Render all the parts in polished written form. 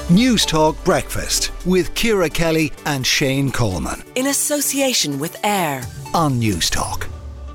News Talk Breakfast with Ciara Kelly and Shane Coleman. In association with AIR on News Talk.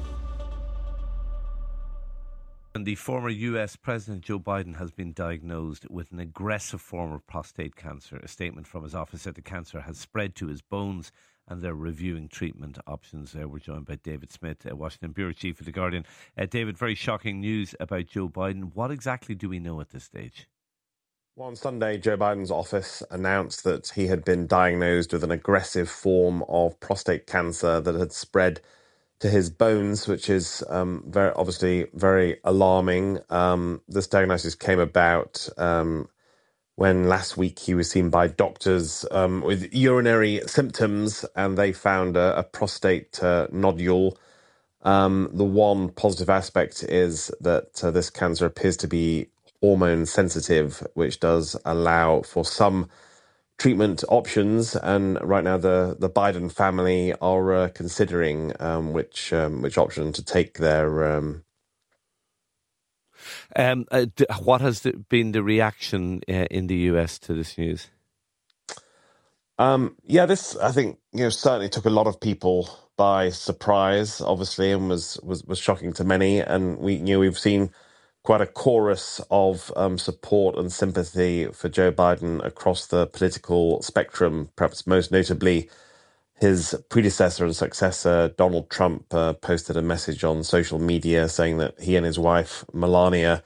And the former US President Joe Biden has been diagnosed with an aggressive form of prostate cancer. A statement from his office said the cancer has spread to his bones and they're reviewing treatment options. We're joined by David Smith, Washington Bureau Chief of The Guardian. David, very shocking news about Joe Biden. What exactly do we know at this stage? Well, on Sunday, Joe Biden's office announced that he had been diagnosed with an aggressive form of prostate cancer that had spread to his bones, which is very alarming. This diagnosis came about when last week he was seen by doctors with urinary symptoms, and they found a prostate nodule. The one positive aspect is that this cancer appears to be hormone sensitive, which does allow for some treatment options. And right now, the Biden family are considering which option to take there. What has been the reaction in the US to this news? This I think certainly took a lot of people by surprise, obviously, and was shocking to many. And we've seen quite a chorus of support and sympathy for Joe Biden across the political spectrum. Perhaps most notably, his predecessor and successor, Donald Trump, posted a message on social media saying that he and his wife, Melania,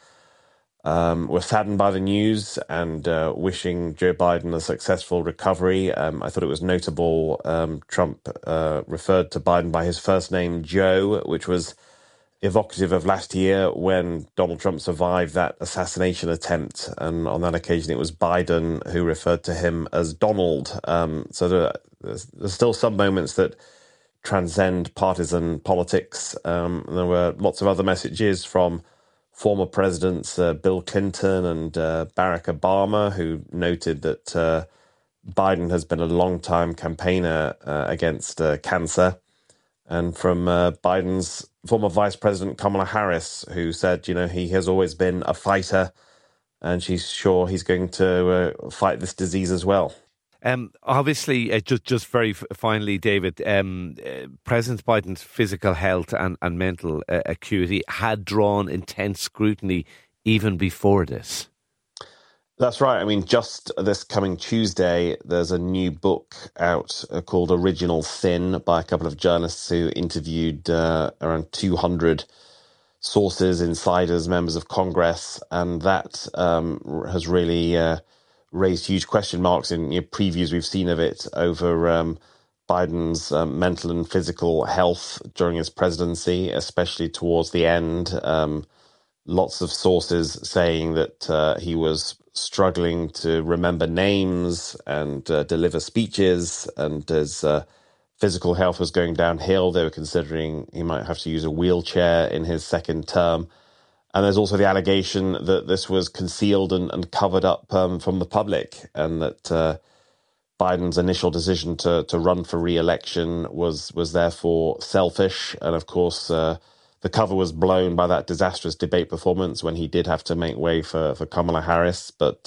were saddened by the news and wishing Joe Biden a successful recovery. I thought it was notable Trump referred to Biden by his first name, Joe, which was evocative of last year when Donald Trump survived that assassination attempt. And on that occasion, it was Biden who referred to him as Donald. So there's still some moments that transcend partisan politics. There were lots of other messages from former presidents Bill Clinton and Barack Obama, who noted that Biden has been a long-time campaigner against cancer. And from Biden's former Vice President Kamala Harris, who said, he has always been a fighter and she's sure he's going to fight this disease as well. Obviously, just very finally, David, President Biden's physical health and mental acuity had drawn intense scrutiny even before this. That's right. I mean, just this coming Tuesday, there's a new book out called Original Sin by a couple of journalists who interviewed around 200 sources, insiders, members of Congress, and that has really raised huge question marks in previews we've seen of it over Biden's mental and physical health during his presidency, especially towards the end. Lots of sources saying that he was struggling to remember names and deliver speeches, and his physical health was going downhill. They were considering he might have to use a wheelchair in his second term. And there's also the allegation that this was concealed and covered up from the public, and that Biden's initial decision to run for re-election was therefore selfish. And of course, the cover was blown by that disastrous debate performance when he did have to make way for Kamala Harris. But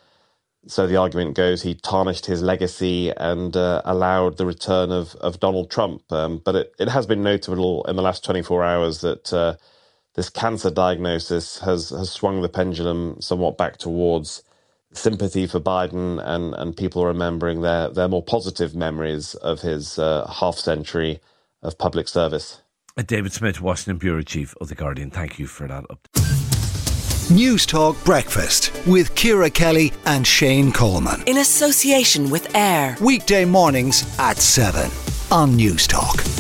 so the argument goes he tarnished his legacy and allowed the return of Donald Trump. But it has been notable in the last 24 hours that this cancer diagnosis has swung the pendulum somewhat back towards sympathy for Biden, and people are remembering their more positive memories of his half century of public service. David Smith, Washington Bureau Chief of The Guardian. Thank you for that update. News Talk Breakfast with Ciara Kelly and Shane Coleman. in association with AIR. Weekday mornings at 7 on News Talk.